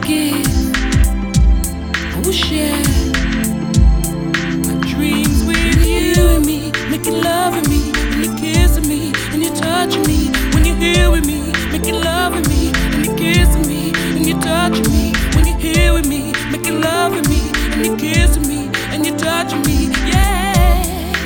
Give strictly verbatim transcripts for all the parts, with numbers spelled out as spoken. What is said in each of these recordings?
give, I will share my dreams with you and me. Making love with me, and you're kissing me, and you're touching me. When you're here with me, making love with me, and you're kissing me, and you're touching me. When you're here with me, making love with me, and you're kissing me, and you're touching me. Yeah.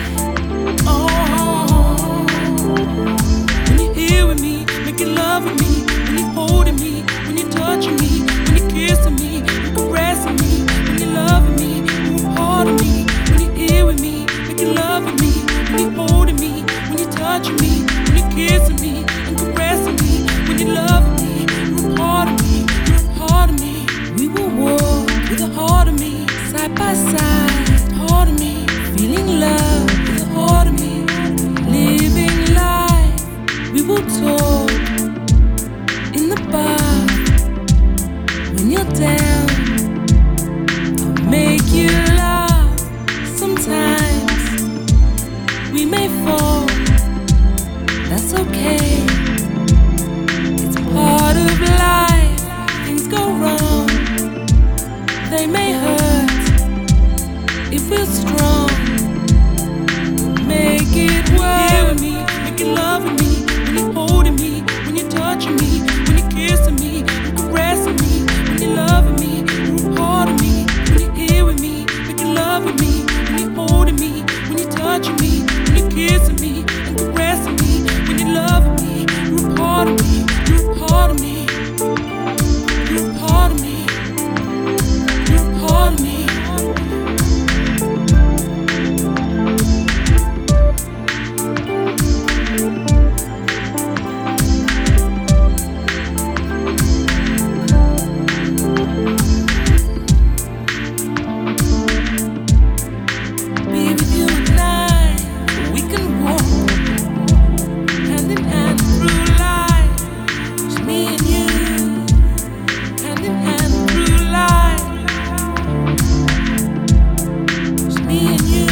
Oh. When you're here with me, making love with me, when you're holding me, when you're touching me, when you're kissing me, you're caressing me, when you're loving me, you're a part of me. When you're here with me, making love with me, when you're holding me, when you're touching me, when you're kissing me, and caressing me, when you're loving me, you're a part of me, you're a part of me. We will walk with a heart of me, side by side, heart of me, feeling love with a heart of me, living life. We will talk in the bar when you're down. I'll make you laugh. Sometimes we may fall, that's okay. It's part of life. Things go wrong, they may hurt. If we're strong, we'll make it work. Here with me, making love with me, when you're holding me, when you're touching me, when you're kissing me, and caressing me, when you're loving me, you're a part of me. When you're here with me, making love with me, when you're holding me, when you're touching me, when you're kissing me, and caressing me, when you're loving me, you're a part of me, you're a part of me, you're a part of me, you're a part of me. Be with you at night, we can walk hand in hand through life. Just me and you, hand in hand through life. Just me and you.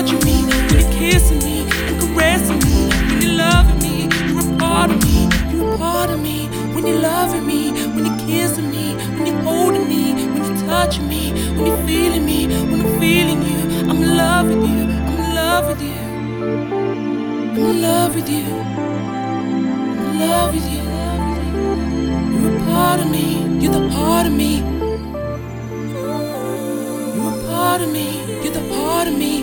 touching me, when you're kissing me and caressing me, when you're loving me, you're a part of me, you're a part of me. When you're loving me, when you're kissing me, when you're holding me, when you're touching me, when you're feeling me, when I'm feeling you, I'm in love with you, I'm in love with you, I'm in love with you, I'm in love with you. You're a part of me, you're the part of me. You're a part of me, you're the part of me.